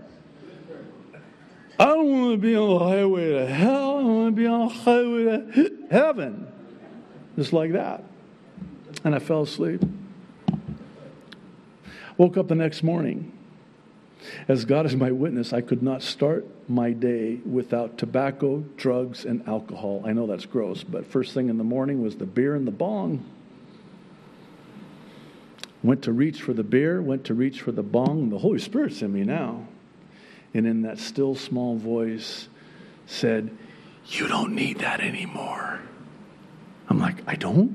S1: I don't want to be on the highway to hell. I want to be on the highway to heaven. Just like that. And I fell asleep. Woke up the next morning. As God is my witness, I could not start my day without tobacco, drugs, and alcohol. I know that's gross, but first thing in the morning was the beer and the bong. Went to reach for the beer, went to reach for the bong. The Holy Spirit's in me now. And in that still small voice said, you don't need that anymore. I'm like, I don't?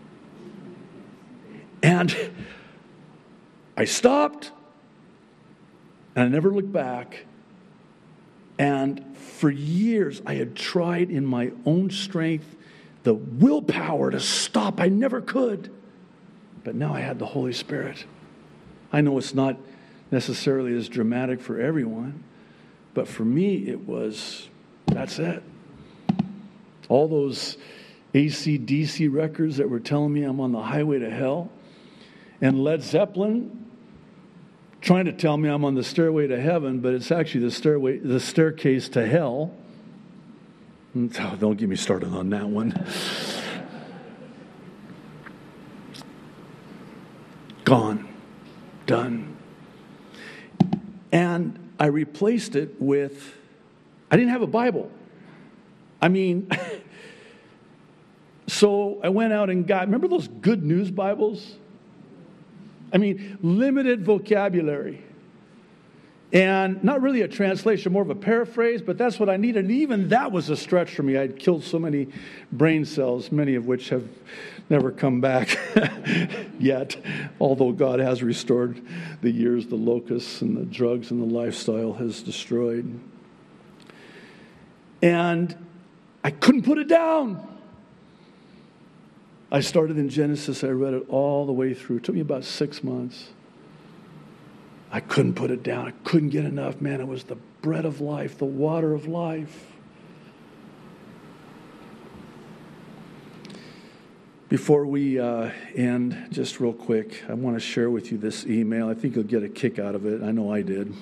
S1: And I stopped, and I never looked back. And for years, I had tried in my own strength, the willpower to stop. I never could. But now I had the Holy Spirit. I know it's not necessarily as dramatic for everyone, but for me, it was, that's it. All those A C D C records that were telling me I'm on the highway to hell, and Led Zeppelin trying to tell me I'm on the stairway to heaven, but it's actually the stairway, the staircase to hell. Oh, don't get me started on that one. Gone. Done. And I replaced it with, I didn't have a Bible. I mean, so I went out and got, remember those Good News Bibles? I mean, limited vocabulary. And not really a translation, more of a paraphrase, but that's what I needed. And even that was a stretch for me. I'd killed so many brain cells, many of which have never come back yet, although God has restored the years the locusts and the drugs and the lifestyle has destroyed. And I couldn't put it down. I started in Genesis. I read it all the way through. It took me about six months. I couldn't put it down. I couldn't get enough. Man, it was the bread of life, the water of life. Before we uh, end, just real quick, I want to share with you this email. I think you'll get a kick out of it. I know I did.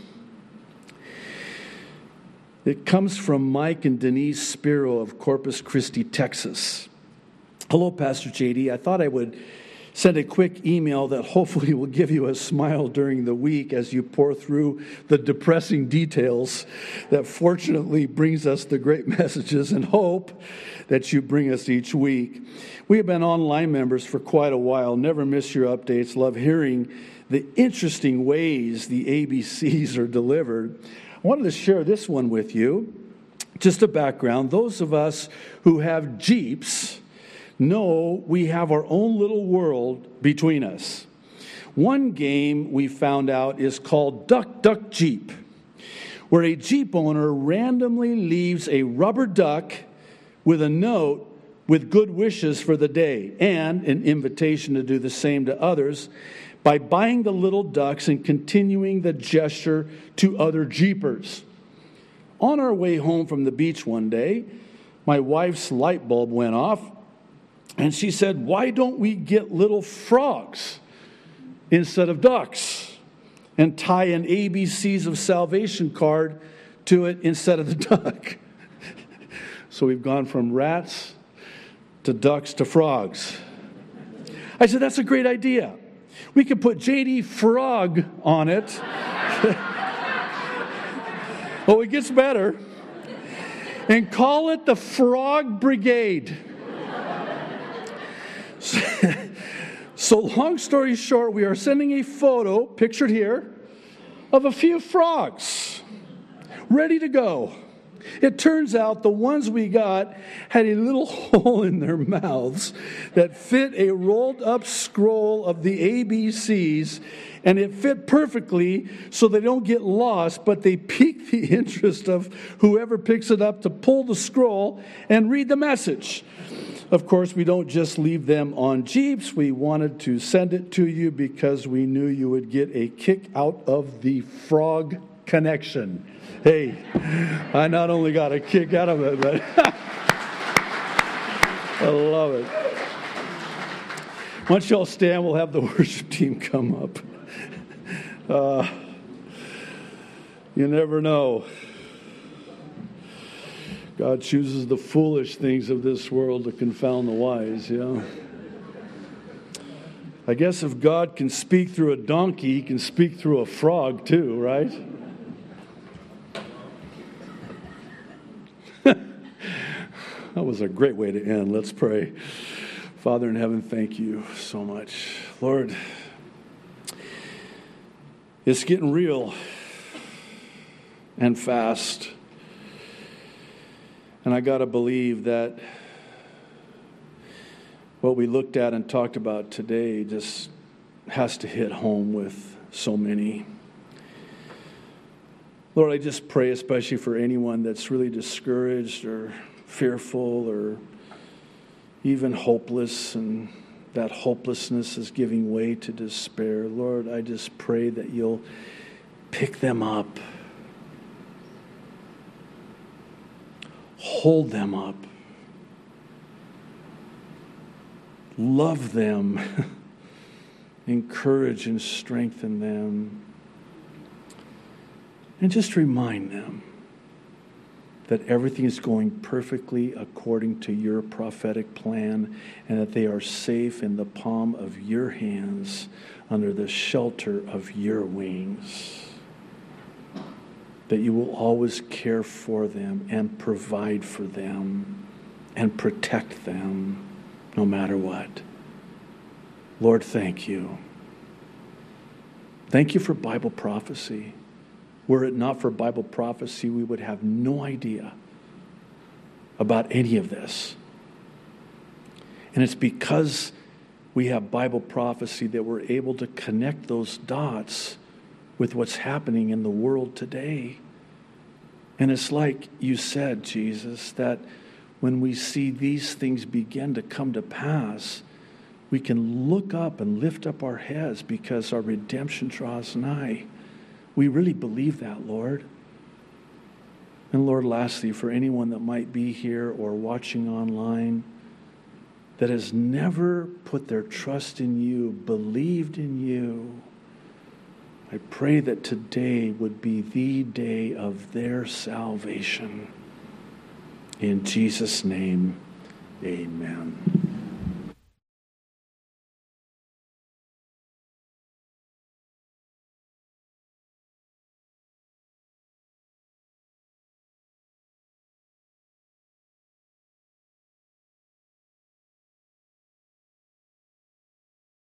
S1: It comes from Mike and Denise Spiro of Corpus Christi, Texas. Hello, Pastor J D. I thought I would send a quick email that hopefully will give you a smile during the week as you pour through the depressing details that fortunately brings us the great messages and hope that you bring us each week. We have been online members for quite a while. Never miss your updates. Love hearing the interesting ways the A B Cs are delivered. I wanted to share this one with you. Just a background. Those of us who have Jeeps know we have our own little world between us. One game we found out is called Duck, Duck, Jeep, where a Jeep owner randomly leaves a rubber duck with a note with good wishes for the day and an invitation to do the same to others by buying the little ducks and continuing the gesture to other jeepers. On our way home from the beach one day, my wife's light bulb went off, and she said, "Why don't we get little frogs instead of ducks and tie an A B Cs of Salvation card to it instead of the duck?" So we've gone from rats to ducks to frogs. I said, "That's a great idea. We could put J D Frog on it." Oh, it gets better. And call it the Frog Brigade. So, so long story short, we are sending a photo, pictured here, of a few frogs ready to go. It turns out the ones we got had a little hole in their mouths that fit a rolled up scroll of the A B Cs, and it fit perfectly so they don't get lost, but they pique the interest of whoever picks it up to pull the scroll and read the message. Of course, we don't just leave them on Jeeps. We wanted to send it to you because we knew you would get a kick out of the frog connection. Hey, I not only got a kick out of it, but I love it. Once y'all stand, we'll have the worship team come up. Uh, you never know. God chooses the foolish things of this world to confound the wise, yeah. I guess if God can speak through a donkey, he can speak through a frog too, right? That was a great way to end. Let's pray. Father in heaven, thank you so much. Lord, it's getting real and fast. And I got to believe that what we looked at and talked about today just has to hit home with so many. Lord, I just pray especially for anyone that's really discouraged or fearful or even hopeless, and that hopelessness is giving way to despair. Lord, I just pray that you'll pick them up, hold them up, love them, encourage and strengthen them, and just remind them that everything is going perfectly according to your prophetic plan, and that they are safe in the palm of your hands under the shelter of your wings. That you will always care for them and provide for them and protect them no matter what. Lord, thank you. Thank you for Bible prophecy. Were it not for Bible prophecy, we would have no idea about any of this. And it's because we have Bible prophecy that we're able to connect those dots with what's happening in the world today. And it's like you said, Jesus, that when we see these things begin to come to pass, we can look up and lift up our heads because our redemption draws nigh. We really believe that, Lord. And Lord, lastly, for anyone that might be here or watching online that has never put their trust in you, believed in you, I pray that today would be the day of their salvation. In Jesus' name, amen.